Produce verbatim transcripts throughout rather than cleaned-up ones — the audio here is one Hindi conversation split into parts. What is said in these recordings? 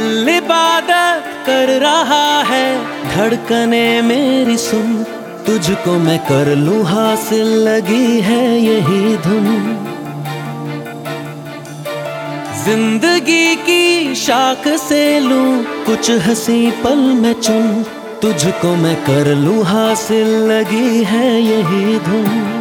दिल इबादत कर रहा है, धड़कने मेरी सुन, तुझको मैं कर लूं हासिल, लगी है यही धुन। जिंदगी की शाख से लूं कुछ हंसी पल में चुन, तुझको मैं कर लूं हासिल, लगी है यही धुन।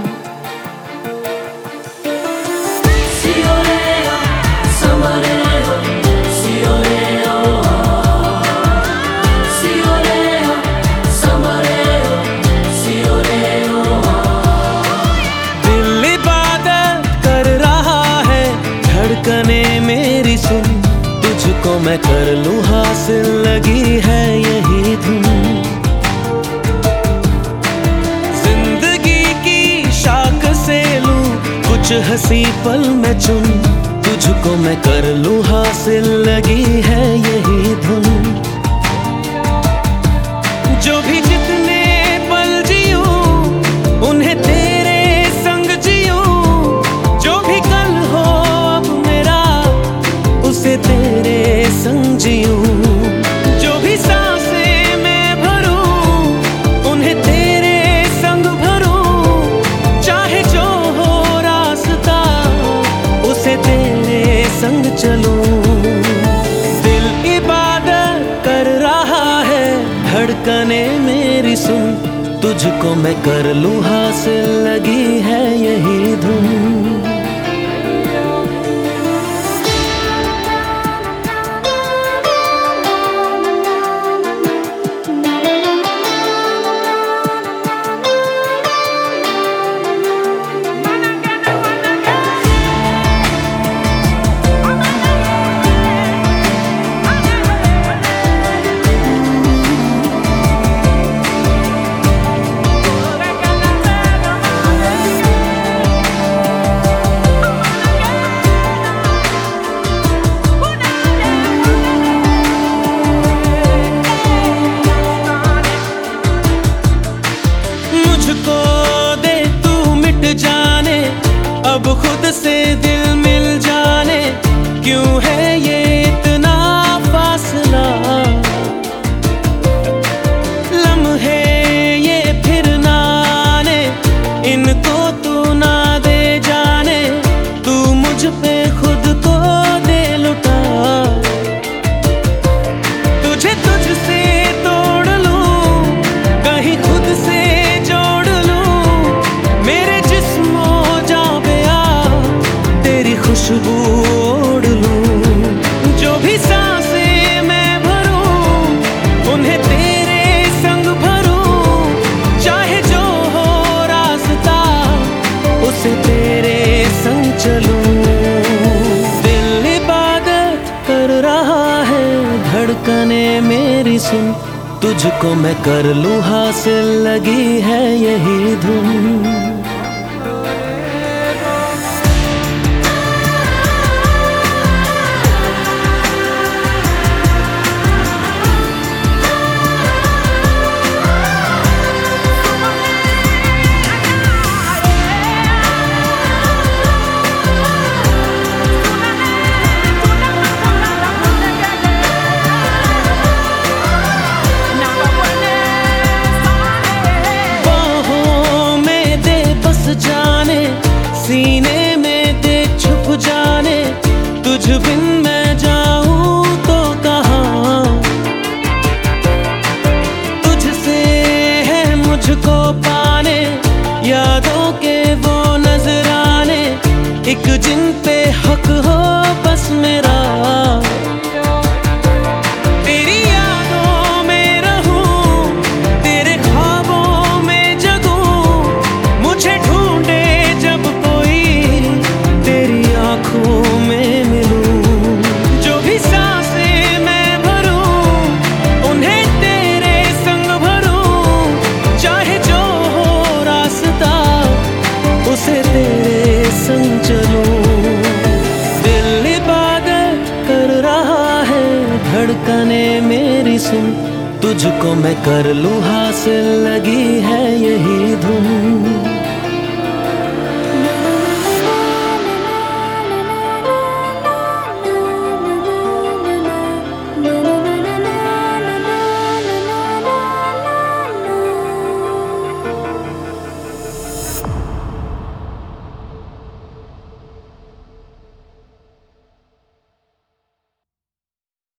धड़कने मेरी सुन, तुझको मैं कर लूं हासिल, लगी है यही धुन। जिंदगी की शाख से लूं कुछ हंसी पल में चुन, तुझको मैं कर लूं हासिल, लगी है यही धुन। जो भी जितने पल जियूं उन्हें तेरे संग जियूं, जो भी कल हो उसे तेरे संग जियूं, जो भी सांसें मैं भरूं उन्हें तेरे संग भरूं, चाहे जो हो रास्ता उसे तेरे संग चलूं। दिल इबादत कर रहा है, धड़कने मेरी सुन, तुझको मैं कर लूं हासिल, लगी है यही धुन। अब खुद से दिल मिल जाने, क्यों है ये इतना फासला, लम्हे ये फिर ना आने, इनको तू ना दे जाने, तू मुझ पे खुद को दे लुटा। तुझे तुझसे तोड़ लूं, कहीं खुद से जोड़ लूं, मेरे जिस्मों खुशबू ओढ़ लूं, जो भी सांसें मैं भरूं उन्हें तेरे संग भरूं, चाहे जो हो रास्ता उसे तेरे संग चलूं। दिल इबादत कर रहा है, धड़कने मेरी सुन, तुझको मैं कर लूं हासिल, लगी है यही धुन। जाने सीने में दे छुप जाने, तुझ बिन मैं जाऊं तो कहाँ, तुझसे है मुझको पाने, यादों के वो नजराने, एक जिन पे हक हो बस मेरा। धड़कने मेरी सुन, तुझको मैं कर लूं हासिल, लगी है यही धुन।